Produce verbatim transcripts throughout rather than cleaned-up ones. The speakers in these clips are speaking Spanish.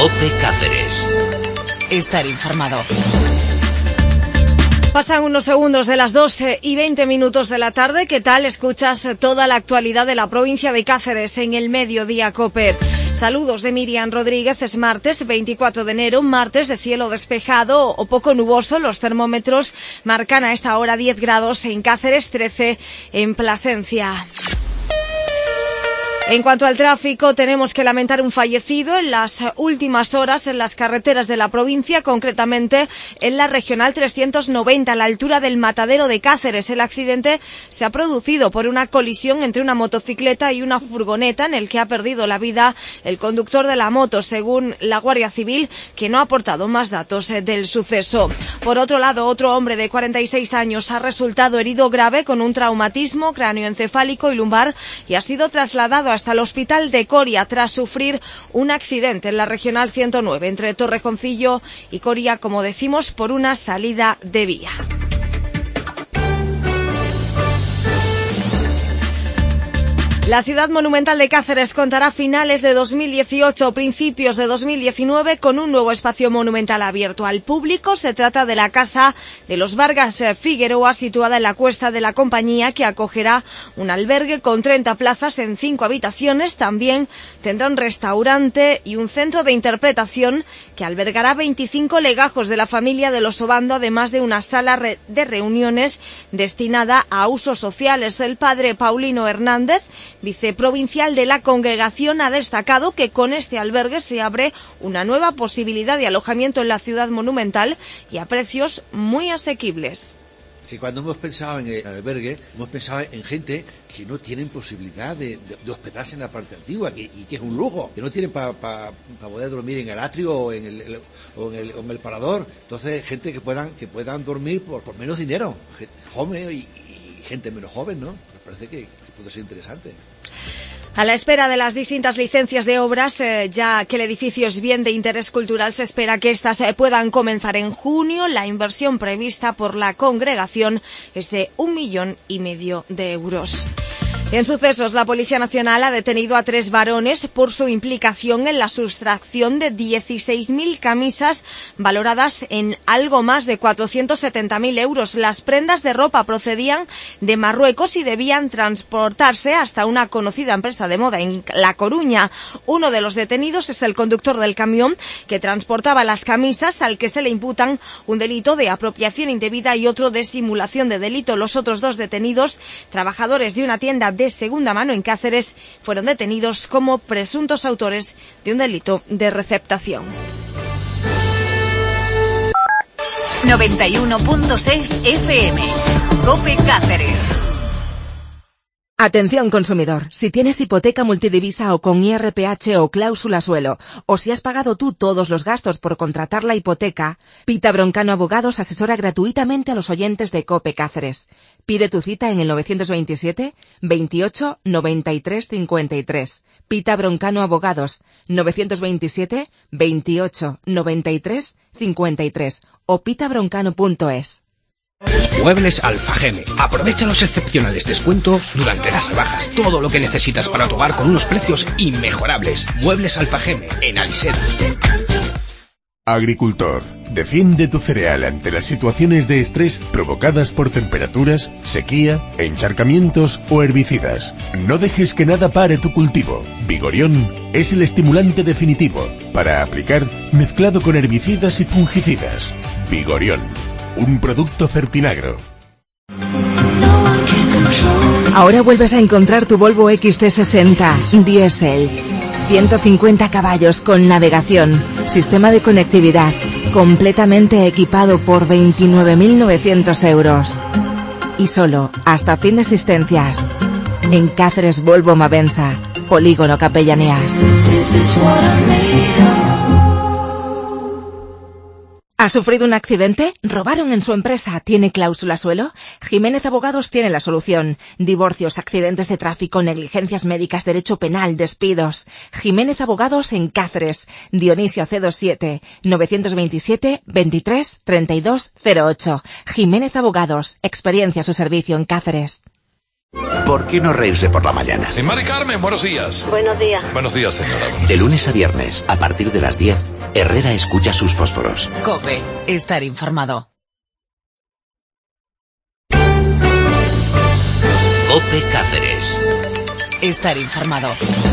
COPE Cáceres. Estar informado. Pasan unos segundos de las doce y veinte minutos de la tarde. ¿Qué tal? Escuchas toda la actualidad de la provincia de Cáceres en el Mediodía COPE. Saludos de Miriam Rodríguez. Es martes veinticuatro de enero, martes de cielo despejado o poco nuboso. Los termómetros marcan a esta hora diez grados en Cáceres, trece en Plasencia. En cuanto al tráfico, tenemos que lamentar un fallecido en las últimas horas en las carreteras de la provincia, concretamente en la regional trescientos noventa, a la altura del Matadero de Cáceres. El accidente se ha producido por una colisión entre una motocicleta y una furgoneta en el que ha perdido la vida el conductor de la moto, según la Guardia Civil, que no ha aportado más datos del suceso. Por otro lado, otro hombre de cuarenta y seis años ha resultado herido grave con un traumatismo cráneoencefálico y lumbar y ha sido trasladado hasta el hospital de Coria tras sufrir un accidente en la regional ciento nueve entre Torrejoncillo y Coria, como decimos, por una salida de vía. La ciudad monumental de Cáceres contará a finales de dos mil dieciocho o principios de dos mil diecinueve con un nuevo espacio monumental abierto al público. Se trata de la Casa de los Vargas Figueroa, situada en la Cuesta de la Compañía, que acogerá un albergue con treinta plazas en cinco habitaciones. También tendrá un restaurante y un centro de interpretación que albergará veinticinco legajos de la familia de los Obando, además de una sala de reuniones destinada a usos sociales. El padre Paulino Hernández, viceprovincial de la congregación, ha destacado que con este albergue se abre una nueva posibilidad de alojamiento en la ciudad monumental y a precios muy asequibles. Que cuando hemos pensado en el albergue, hemos pensado en gente que no tienen posibilidad de, de, de hospedarse en la parte antigua, que, y que es un lujo, que no tienen para pa, pa poder dormir en el atrio o en el, el, o en el, o en el parador. Entonces, gente que puedan que puedan dormir por, por menos dinero, gente joven y, y gente menos joven, ¿no? Me parece que, que puede ser interesante. A la espera de las distintas licencias de obras, eh, ya que el edificio es bien de interés cultural, se espera que éstas eh, puedan comenzar en junio. La inversión prevista por la congregación es de un millón y medio de euros. En sucesos, la Policía Nacional ha detenido a tres varones por su implicación en la sustracción de dieciséis mil camisas valoradas en algo más de cuatrocientos setenta mil euros. Las prendas de ropa procedían de Marruecos y debían transportarse hasta una conocida empresa de moda en La Coruña. Uno de los detenidos es el conductor del camión que transportaba las camisas, al que se le imputan un delito de apropiación indebida y otro de simulación de delito. Los otros dos detenidos, trabajadores de una tienda de de segunda mano en Cáceres, fueron detenidos como presuntos autores de un delito de receptación. noventa y uno punto seis F M. COPE Cáceres. Atención consumidor, si tienes hipoteca multidivisa o con I R P H o cláusula suelo, o si has pagado tú todos los gastos por contratar la hipoteca, Pita Broncano Abogados asesora gratuitamente a los oyentes de COPE Cáceres. Pide tu cita en el novecientos veintisiete, veintiocho, noventa y tres, cincuenta y tres. Pita Broncano Abogados, novecientos veintisiete, veintiocho, noventa y tres, cincuenta y tres o pita broncano punto es. Muebles Alfageme. Aprovecha los excepcionales descuentos durante las rebajas. Todo lo que necesitas para tu hogar con unos precios inmejorables. Muebles Alfageme, en Alisera. Agricultor, defiende tu cereal ante las situaciones de estrés provocadas por temperaturas, sequía, encharcamientos o herbicidas. No dejes que nada pare tu cultivo. Vigorión es el estimulante definitivo para aplicar mezclado con herbicidas y fungicidas. Vigorión, un producto Fertinagro. Ahora vuelves a encontrar tu Volvo X C sesenta Diesel. ciento cincuenta caballos con navegación, sistema de conectividad, completamente equipado por veintinueve mil novecientos euros. Y solo hasta fin de existencias. En Cáceres Volvo Mavensa, Polígono Capellanías. ¿Ha sufrido un accidente? ¿Robaron en su empresa? ¿Tiene cláusula suelo? Jiménez Abogados tiene la solución. Divorcios, accidentes de tráfico, negligencias médicas, derecho penal, despidos. Jiménez Abogados en Cáceres. Dionisio C veintisiete, novecientos veintisiete, veintitrés, treinta y dos, cero ocho. Jiménez Abogados. Experiencia a su servicio en Cáceres. ¿Por qué no reírse por la mañana? Sí, Mari Carmen, buenos días. Buenos días. Buenos días, señora. De lunes a viernes, a partir de las diez, Herrera escucha sus fósforos. COPE, estar informado. COPE Cáceres. Estar informado.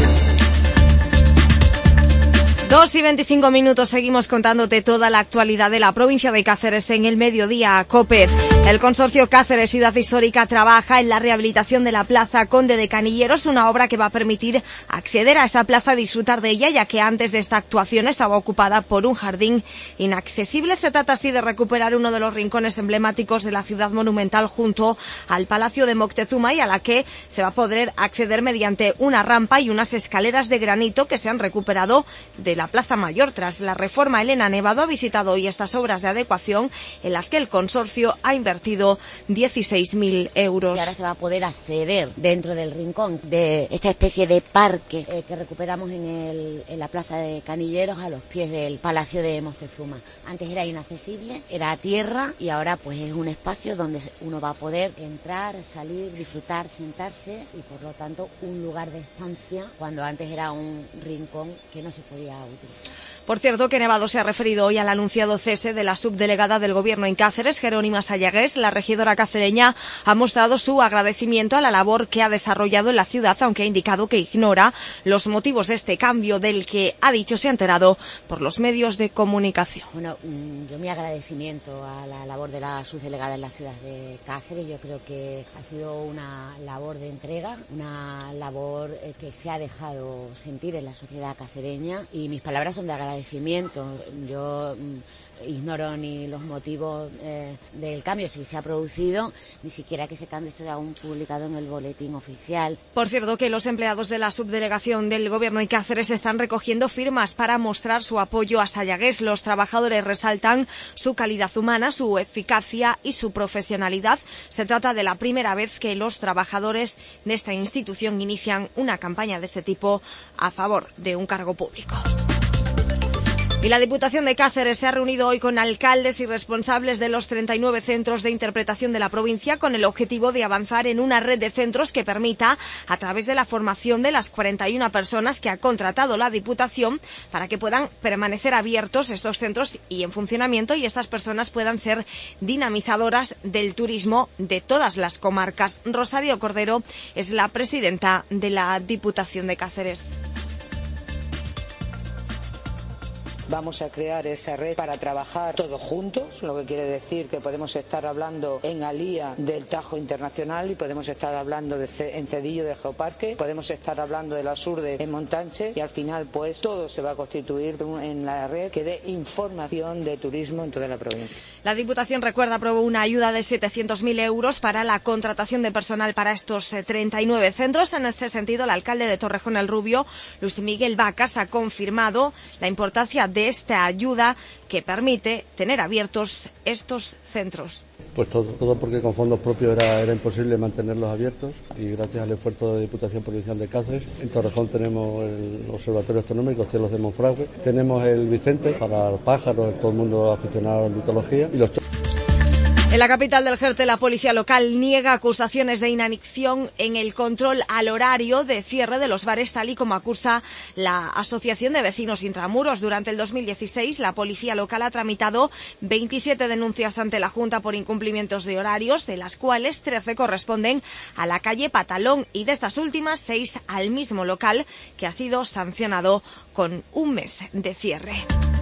Dos y veinticinco minutos, seguimos contándote toda la actualidad de la provincia de Cáceres en el mediodía. COPE. El consorcio Cáceres Ciudad Histórica trabaja en la rehabilitación de la Plaza Conde de Canilleros, una obra que va a permitir acceder a esa plaza, disfrutar de ella, ya que antes de esta actuación estaba ocupada por un jardín inaccesible. Se trata así de recuperar uno de los rincones emblemáticos de la ciudad monumental junto al Palacio de Moctezuma, y a la que se va a poder acceder mediante una rampa y unas escaleras de granito que se han recuperado de la Plaza Mayor. Tras la reforma, Elena Nevado ha visitado hoy estas obras de adecuación en las que el consorcio ha invertido dieciséis mil euros. Y ahora se va a poder acceder dentro del rincón de esta especie de parque eh, que recuperamos en, el, en la Plaza de Canilleros a los pies del Palacio de Moctezuma. Antes era inaccesible, era tierra, y ahora pues es un espacio donde uno va a poder entrar, salir, disfrutar, sentarse, y por lo tanto un lugar de estancia cuando antes era un rincón que no se podía utilizar. Por cierto, que Nevado se ha referido hoy al anunciado cese de la subdelegada del Gobierno en Cáceres, Jerónima Sayagués. La regidora cacereña ha mostrado su agradecimiento a la labor que ha desarrollado en la ciudad, aunque ha indicado que ignora los motivos de este cambio, del que ha dicho se ha enterado por los medios de comunicación. Bueno, yo mi agradecimiento a la labor de la subdelegada en la ciudad de Cáceres. Yo creo que ha sido una labor de entrega, una labor que se ha dejado sentir en la sociedad cacereña, y mis palabras son de agradecimiento. Yo mm, ignoro ni los motivos eh, del cambio, si se ha producido, ni siquiera que ese cambio esté aún publicado en el boletín oficial. Por cierto, que los empleados de la subdelegación del Gobierno en Cáceres están recogiendo firmas para mostrar su apoyo a Sayagués. Los trabajadores resaltan su calidad humana, su eficacia y su profesionalidad. Se trata de la primera vez que los trabajadores de esta institución inician una campaña de este tipo a favor de un cargo público. Y la Diputación de Cáceres se ha reunido hoy con alcaldes y responsables de los treinta y nueve centros de interpretación de la provincia, con el objetivo de avanzar en una red de centros que permita, a través de la formación de las cuarenta y una personas que ha contratado la Diputación, para que puedan permanecer abiertos estos centros y en funcionamiento, y estas personas puedan ser dinamizadoras del turismo de todas las comarcas. Rosario Cordero es la presidenta de la Diputación de Cáceres. Vamos a crear esa red para trabajar todos juntos, lo que quiere decir que podemos estar hablando en Alía del Tajo Internacional, y podemos estar hablando de C en Cedillo del Geoparque, podemos estar hablando de la Surde en Montanche, y al final pues todo se va a constituir en la red que dé información de turismo en toda la provincia. La Diputación, recuerda, aprobó una ayuda de setecientos mil euros para la contratación de personal para estos treinta y nueve centros. En este sentido, el alcalde de Torrejón el Rubio, Luis Miguel Vacas, ha confirmado la importancia de esta ayuda que permite tener abiertos estos centros. Pues todo, todo porque con fondos propios era, era imposible mantenerlos abiertos, y gracias al esfuerzo de la Diputación Provincial de Cáceres, en Torrejón tenemos el Observatorio Astronómico Cielos de Monfragüe, tenemos el Vicente para los pájaros, todo el mundo aficionado a la mitología, y los En la capital del Jerte, la policía local niega acusaciones de inacción en el control al horario de cierre de los bares, tal y como acusa la Asociación de Vecinos Intramuros. Durante el dos mil dieciséis, la policía local ha tramitado veintisiete denuncias ante la Junta por incumplimientos de horarios, de las cuales trece corresponden a la calle Patalón, y de estas últimas, seis al mismo local, que ha sido sancionado con un mes de cierre.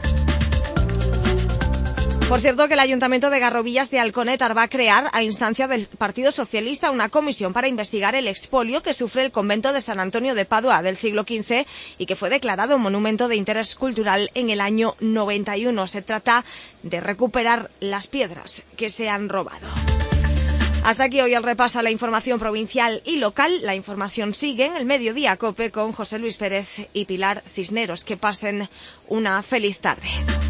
Por cierto, que el Ayuntamiento de Garrovillas de Alconétar va a crear, a instancia del Partido Socialista, una comisión para investigar el expolio que sufre el convento de San Antonio de Padua del siglo quince y que fue declarado monumento de interés cultural en el año noventa y uno. Se trata de recuperar las piedras que se han robado. Hasta aquí hoy el repaso a la información provincial y local. La información sigue en el Mediodía COPE con José Luis Pérez y Pilar Cisneros. Que pasen una feliz tarde.